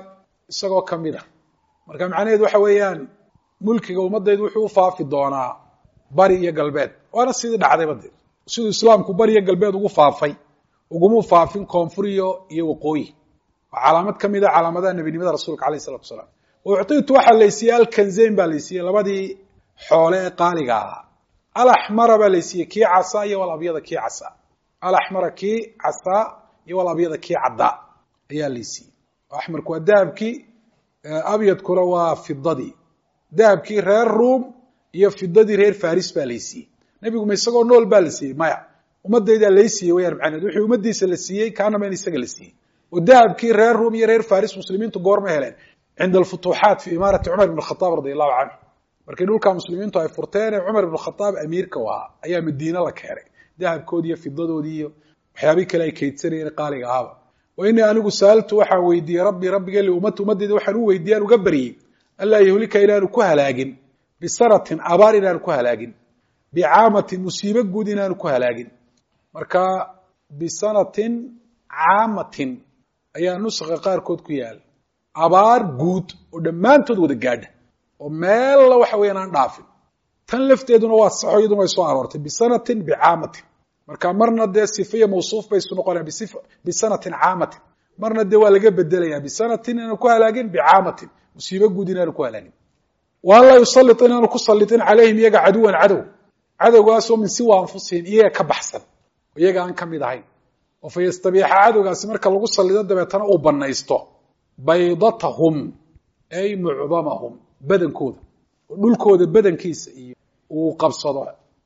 isagoo kamid ah marka macnaheedu waxa weeyaan mulkiga ummadaydu wuxuu u faafi doonaa bari iyo galbeed waana sidii dhacday badii siduu islaamku bari iyo galbeed ugu faafay uguma faafin koonfur iyo waqooyi waa calaamad kamid ah calaamadaha nabinimada rasuulka calayhi salatu wasalaam uctiitu waxaa laysiiyey alkanzayn baa laysiiyey labadii xoole ee qaaliga ahaa alaxmara baa laysiiyey kii casaa iyo walabyada kii casaa alaxmara kii casaa iyo walabyada kii caddaa ayaa laysiiyey axmarku waa dahabkii abyadkuna waa fidadii dahabkii reer ruum iyo fidadii reer faris baa laysiiyey nebigu ma isagoo nool baa la siiyey maya ummadaydaa laysiiyey wayaan macneed wixii ummadiisa la siiyey kaanama in isaga la siiyey oo dahabkii reer ruum iyo reer faris muslimiintu goorma heleen cinda alfutuuxaat fi imaarati cumar ibn khataab radi allahu canhu markii dhulkaa muslimiintu ay furteen ee cumar ibn khataab amiirka u ahaa ayaa madiine la keenay dahabkoodii iyo fidadoodii iyo waxyaabii kale ay kaydsanayeen qaaliga ahaaba wa inii anigu saaltu waxaan weydiiyey rabbigee liummati ummadayda waxaan u weydiiyaan uga baryey anlaa yahlika inaanu ku halaagin bisanatin abaar inaanu ku halaagin bicaamatin musiibo guud inaanu ku halaagin marka bisanatin caamatin ayaa nuska qaarkood ku yaala abaar guud oo dhammaantood wada gaadha oo meella waxa weeyaan aan dhaafin tan lafteeduna waa saxo iyaduna way soo aroortay bisanatin bicaamatin marka marna dee sifiya mawsuuf bay isu noqonayaan bisanatin caamatin marna dee waa laga bedelayaa bisanatin inaanu ku halaagin bicaamatin musiibo guud inaanu ku halaagin waan laa yusallit inaanu ku sallitin calayhim iyaga caduwan cadow cadowgaasoo min siwa anfusihim iyaga ka baxsan oo iyaga aan ka mid ahayn oo fa yastabiixa cadowgaasi marka lagu sallido dabeetana uu banaysto baydatahum ay mucdamahum badankooda oo dhulkooda badankiisa iyo uu qabsado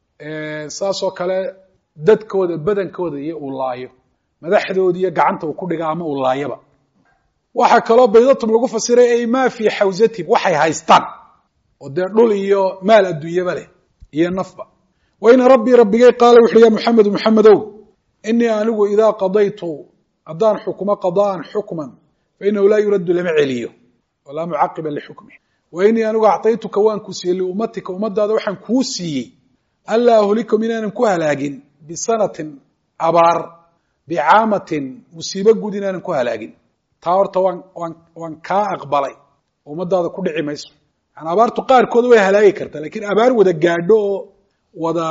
saasoo kale dadkooda badankooda iyo uu laayo madaxdoodi iyo gacanta uu ku dhiga ama uu laayaba waxaa kaloo baydatum lagu fasiray ay maa fii xawsatihim waxay haystaan oo dee dhul iyo maal adduunyaba leh iyo nafba wa ina rabbii rabbigay qaala wuxu ya muxamedu muxamedow inii anigu idaa qadaytu haddaan xukumo qada'an xukman fainahu laa yuraddu lama celiyo walaa mucaqiba lixukmih wa inii anigu acطaytuka waan ku siiyey liummatika ummadaada waxaan kuu siiyey anlaa ahlikum inaanan ku halaagin bisanatin abaar bicaamatin musiibo guud inaanan ku halaagin taa horta waan kaa aqbalay ummadaada ku dhici mayso yani abaartu qaarkooda way halaagi kartaa lakiin abaar wada gaadho oo wada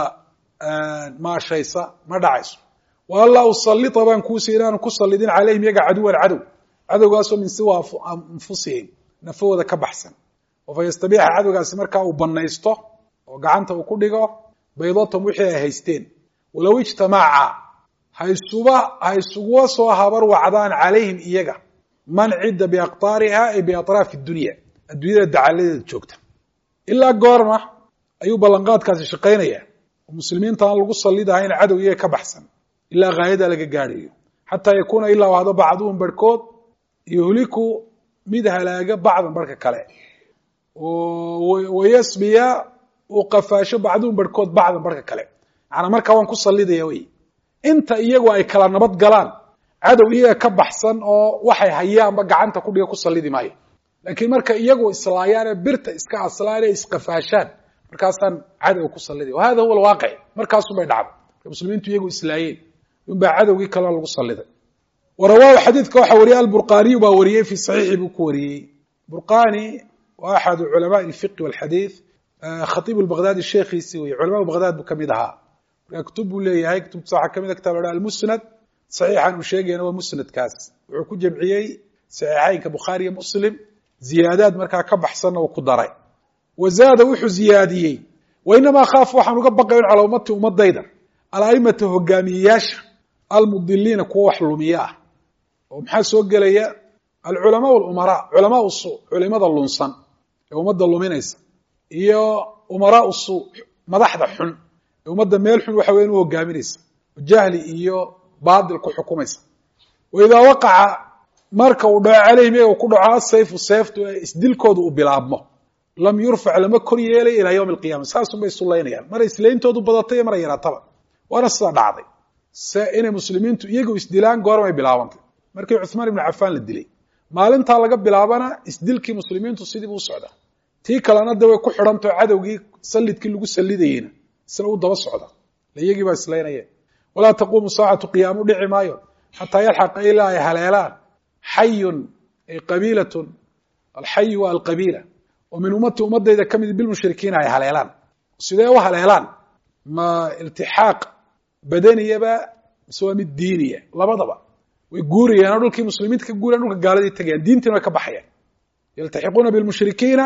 maashaysa ma dhacayso wa anlaa usallita baan kuu siiyey inaanan ku sallidin calayhim yaga caduwan cadow cadowgaasoo min siwa anfusihim nafahooda ka baxsan oo fa yastabiixa cadowgaasi markaa uu banaysto oo gacanta uu ku dhigo baydatum wixii ay haysteen walow ijtamaaca ha isuguwa soo habar wacdaan calayhim iyaga man cidda biaqtaariha ay biatraafi dunya adduunyada dacaladeeda joogta ilaa goorma ayuu ballanqaadkaasi shaqaynaya oo muslimiinta aan lagu sallidahayn cadow iyaga ka baxsan ilaa haayada laga gaadhayo xataa yakuuna ilaa u hado bacduhum barhkood yuhliku mid halaaga bacdan barhka kale wayasbiya uu qafaasho bacduhum barhkood bacdan barhka kale macnaa markaa waan ku sallidaya wey inta iyagu ay kala nabad galaan cadow iyaga ka baxsan oo waxay hayaanba gacanta ku dhiga ku sallidi maayo laakiin marka iyagu islaayaane birta iska aslaane isqafaashaan markaasaan cadow ku salliday wahada huwa alwaaqic markaasubay dhacday marka muslimiintu iyagu islaayeen unbaa cadowgii kalena lagu salliday warawaahu xadiidka waxaa wariyey alburqaniyu baa wariyey fi saxiixi buu ku wariyey burqani waa axadu culamaai alfiqhi walxadiid khatiib albaghdadi sheekhiisii weye culamaa baghdad buu kamid ahaa markaa kutub buu leeyahay kutubta waxaa kamid a kitab la almusnad saxiixan uu sheegayana waa musnadkaas wuxuu ku jamciyey saxiixaynka bukhaari iyo muslim ziyaadaad markaa ka baxsanna uu ku daray wazaada wuxuu ziyaadiyey wainamaa khaaf waxaan uga baqayn calaa ummati ummadayda alaimata hogaamiyeyaasha almudiliina kuwa wax lumiye ah oo maxaa soo gelaya alculamaa walumaraa culamaa suu culimada lunsan ee ummadda luminaysa iyo umaraa suu madaxda xun ee ummadda meel xun waxa weyan u hogaaminaysa jahli iyo baadil ku xukumaysa waidaa waqaca marka uu dhaco calayhim iyaga ku dhaco asayfu seeftu ee isdilkooda uu bilaabmo lam yurfac lama kor yeelay ilaa yawmi alqiyama saasunbay isulaynayaan maray islayntoodu badatay iyo maray yaraataba waana sidaa dhacday se inay muslimiintu iyagu isdilaan goormay bilaabantay markii cuthmaan ibnu cafaan la dilay maalintaa laga bilaabana isdilkii muslimiintu sidii buu u socdaa tii kalena de way ku xidhantao cadowgii sallidkii lagu sallidayeyna isna u daba socda iyagii baa islaynayeen walaa taquumu saacatu qiyaamu dhici maayo xataa yalxaqa ilaa ay haleelaan xayun ay qabiilatun alxayi waa alqabiila oo min ummati ummadayda ka mid bilmushrikiina ay haleelaan sidee u haleelaan ma iltixaaq badaniyaba mise waa mid diiniya labadaba way guurayaan oo dhulkii muslimiinta ka guurayaan dhulka gaaladii tagayaan diintiina way ka baxayaan yaltaxiquuna bilmushrikiina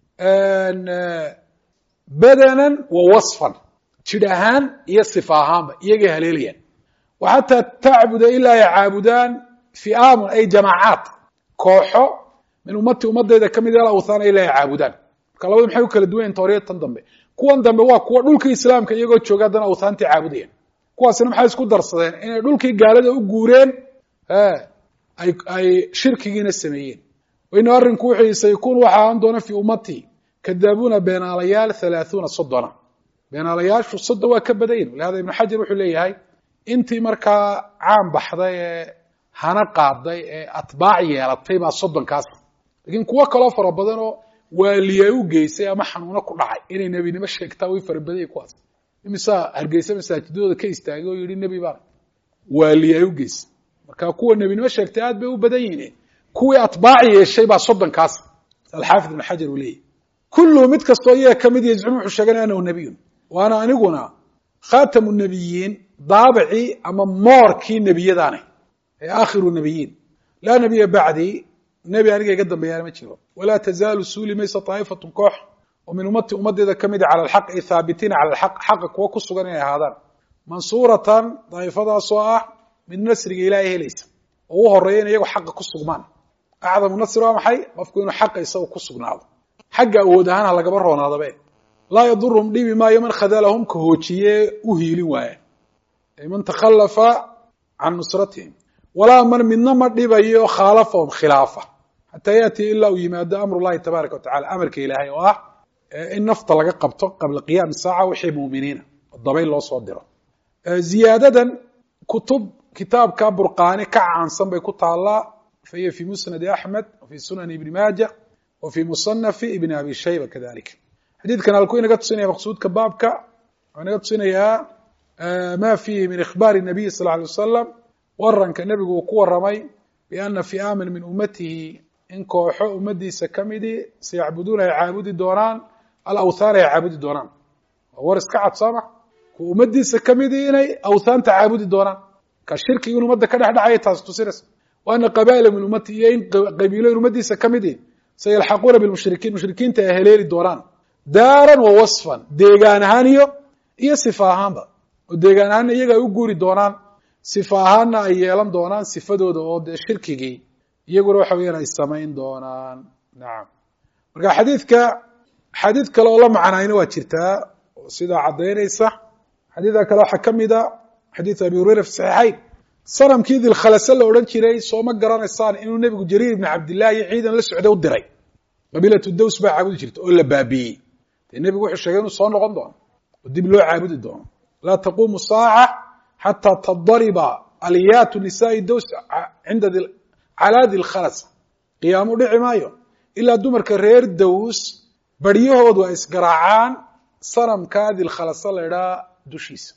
badanan wa wasfan jidh ahaan iyo sifa ahaanba iyagay haleelayaan wa xataa tacbuda ilaa ay caabudaan fi'aamun ay jamaacaat kooxo min ummati ummadayda ka mid al awthaana ilaa ay caabudaan marka labada maxay u kala duwan yihin tawriyad tan dambe kuwan dambe waa kuwa dhulkii islaamka iyagoo jooga haddana awthaantii caabudayaan kuwaasina maxay isku darsadeen inay dhulkii gaalada u guureen ay shirkigiina sameeyeen wainu arrinku wuxuu saykuun waxa ahaan doona fii ummatii kadaabuuna beenaalayaal 30 beenaalayaashu 30 waa ka badan yihin lihada ibnu xajar wuxuu leeyahay intii markaa caan baxday ee hana qaaday ee atbaac yeelatay baa 30kaas laakiin kuwo kaloo fara badan oo waaliya u geysay ama xanuuno ku dhacay inay nebinimo sheegtaa way fara badan kuwaas imisa hargeysa masaajidooda ka istaagay oo yidhi nebi baan waaliya u geysay marka kuwa nebinimo sheegtay aad bay u badan yihiin kuwii atbaac yeeshay baa 30kaas alxaafid ibn xajar uu leeyahay kullu mid kastoo iyaga ka mid yazcumu wuxuu sheeganaya annahu nebiyun waana aniguna khaatamu nebiyiin daabicii ama moorkii nebiyadaanay ee aakhiru nebiyiin laa nebiya bacdii nebi aniga iga dambeeyaana ma jiro walaa tazaalu suuli maysa طaa'ifatun koox oo min ummati ummaddeeda ka mida cala alxaq ay haabitiina cala alxaq xaqa kuwa ku sugan inay ahaadaan mansuuratan daa'ifadaasoo ah mid nasriga ilaahay helaysa oo u horeeya in iyagu xaqa ku sugmaan acdamu nasr waa maxay qofku inuu xaqa isaga ku sugnaado xagga awood ahaan ha lagaba roonaadabe laa yaduruhum dhibi maayo man khadalahum ka hoojiye u hiilin waaya ay man takhallafa can nusratihim walaa man midna ma dhibayo khaalafahum khilaafa xataa yaأtii ilaa uu yimaado amru llahi tabaaraka wa tacala amarka ilaahay oo ah in nafta laga qabto qabla qiyaami saaca wixii muuminiina oo dabayl loo soo diro ziyaadadan kutub kitaabka burqaani ka caansan bay ku taallaa fahiya fi musnadi axmed wa fi sunani ibni maaja wa fi musanafi ibni abi shayba kadalika xadiidkan halkuu inaga tusinaya maqsuudka baabka waxuu inaga tusinayaa ma fiihi min ikhbaari nabiy sal lla alay wasalam waranka nebigu uu ku waramay biana fi'aaman min ummatihi in kooxo ummadiisa ka midii sayacbuduuna ay caabudi doonaan alawthaan ay caabudi doonaan waa war iska cad sooma kuwa ummadiisa ka midii inay awthaanta caabudi doonaan ka shirkiga in ummadda ka dhex dhacaya taas tusinaysa wa ana qabaa'ila min ummati iyo in qabiilooyin ummadiisa ka midii sayalxaquuna bilmushrikiin mushrikiinta ay haleeli doonaan daaran wa wasfan deegaan ahaan iyo sifa ahaanba oo deegaan ahaanna iyaga ay u guuri doonaan sifa ahaanna ay yeelan doonaan sifadooda oo dee shirkigii iyaguna waxa weeyaan ay samayn doonaan nacam marka xadiid kale oo la macnaayna waa jirtaa oo sidaa caddaynaysa xadiidka kale waxaa ka mida xadiid abi hurayra fi saxiixayn sanamkii dilkhalase la odhan jiray sooma garanaysaan inuu nebigu jariir ibni cabdillahi iyo ciidan la socda u diray qabiilatu daws baa caabudi jirta oo la baabiiyey dee nebigu wuxuu sheegay inuu soo noqon doono oo dib loo caabudi doono laa taquumu saaca xataa tadariba aliyaatu nisaai daws cinda calaa dilkhalas qiyaamo dhici maayo ilaa dumarka reer daws baryahoodu ay isgaraacaan sanamka dilkhalasa la idhaa dushiisa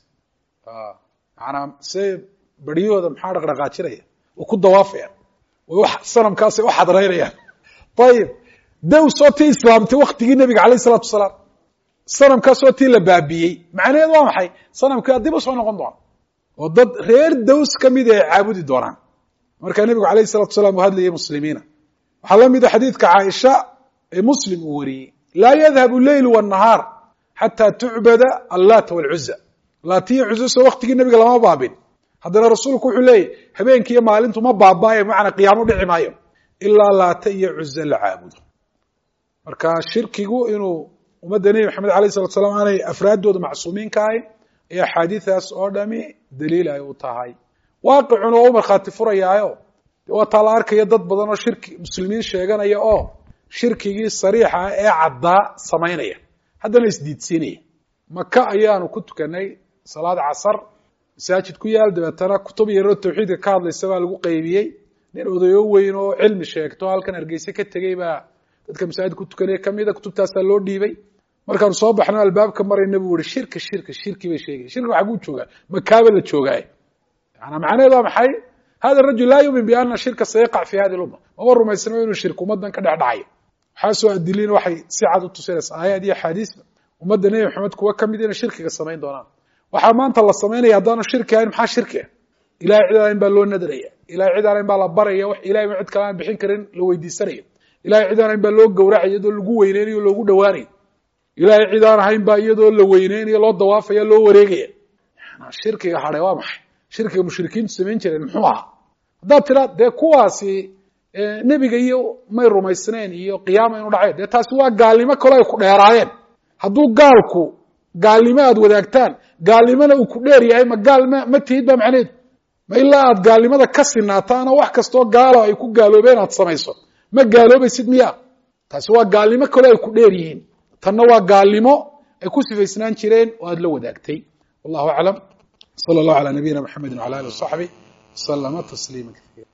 manaa se baryahooda maxaa dhaqdhaqaajinaya oo ku dawaafayaan sanamkaasay u xadraynayaan ayib daws oo tii islaamtay waktigii nebiga alayh isalaatu wasalaam sanamkaasoo tii la baabiyey macnaheed waa maxay sanamkaa dib u soo noqon doona oo dad reer daws ka mida ay caabudi doonaan markaa nebigu alayh isalatu wasalaam uu hadlayay muslimiina waxaa la mida xadiidka caaisha ee muslim uu wariyey laa yadhabu leyl wالnahaar xataa tucbada allaata wاlcuza laatiya cuza soo waktigii nebiga lama baabin haddana rasuulku wuxuu leeyahy habeenki iyo maalintu ma baabaayo macnaa qiyaamo dhici maayo ilaa laata iyo cuza la caabudo marka shirkigu inuu ummadda nebi maxamed alayh isalatu salaam aanay afraaddooda macsuumiin ka ahayn ayaa axaadiidaas oo dhami daliil ay u tahay waaqicuna waa u markhaati furayaayo waa taa la arkaya dad badan oo shirki muslimiin sheeganaya oo shirkigii sariixa ah ee caddaa samaynaya haddana isdiidsiinaya maka ayaanu ku tukanay salaad casar masaajid ku yaal dabeetana kutub yaroo tawxiidka ka hadlaysa baa lagu qaybiyey nin odayo weyn oo cilmi sheegto halkan hargeyse ka tegey baa dadka masaajid ku tukanaya kamida kutubtaasaa loo dhiibay markaanu soo baxno albaabka marayna buu ihi shirki bay sheegay shirkiga xaguu joogaa makaaba la joogaaye macnaheed waa maxay hada الrajul la yumin بأna shirka sayaقع fi hadi الأmة maba rumaysnamo inuu shirk ummadan ka dhex dhacayo. waxaa soo adiliin waxay si cad u tusinaysaa aayaad iyo axaadiisba ummadda nebi maxamed kuwa kamid inay shirkiga samayn doonaan. waxaa maanta la samaynaya haddaanu shirki ahayn maxaa shirki ah? ilahay cid aan in baa loo nadraya, ilahay cid aan in baa la baraya, wax ilahay ma cid kale aan bixin karin la weydiisanaya, ilahay cid aan in baa loo gowracaya iyadoo lagu weyneynayo loogu dhawaanayo, ilahay cid aan ahayn baa iyadoo la weyneynayo loo dawaafaya loo wareegaya. shirkiga hadhay waa maxay? shirkiga mushrikiintu samayn jireen muxuu ahaa? haddaad tira dee kuwaasi nebiga iyo may rumaysnayn iyo qiyaama inu dhacayo, dee taasi waa gaalnimo kale ay ku dheeraayeen. hadduu gaalku gaalnimo aad wadaagtaan gaalnimona uu ku dheer yahay ma gaal ma tihid ba macneedu? ma ilaa aad gaalnimada ka sinaataan oo wax kastoo gaalo ay ku gaaloobeen aad samayso ma gaaloobaysid miya? taasi waa gaalnimo kale ay ku dheer yihiin, tanna waa gaalnimo ay ku sifaysnaan jireen oo aad la wadaagtay. wallahu aclam. salى اllahu alى nabiyina mxamedi wعalى alih وصaxbih وslama تsliima kaثيira.